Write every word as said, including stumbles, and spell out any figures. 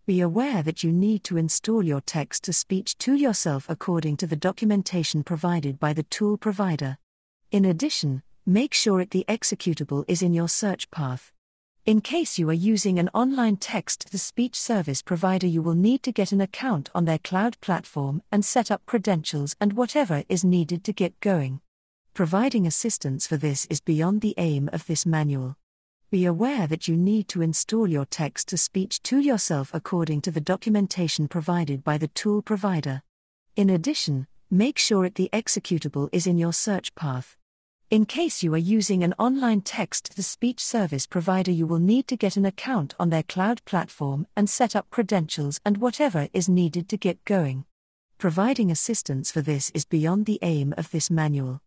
Be aware that you need to install your text-to-speech to yourself according to the documentation provided by the tool provider. In addition, make sure that the executable is in your search path. In case you are using an online text-to-speech service provider, you will need to get an account on their cloud platform and set up credentials and whatever is needed to get going. Providing assistance for this is beyond the aim of this manual. Be aware that you need to install your text-to-speech to yourself according to the documentation provided by the tool provider. In addition, make sure that the executable is in your search path. In case you are using an online text-to-speech service provider, you will need to get an account on their cloud platform and set up credentials and whatever is needed to get going. Providing assistance for this is beyond the aim of this manual.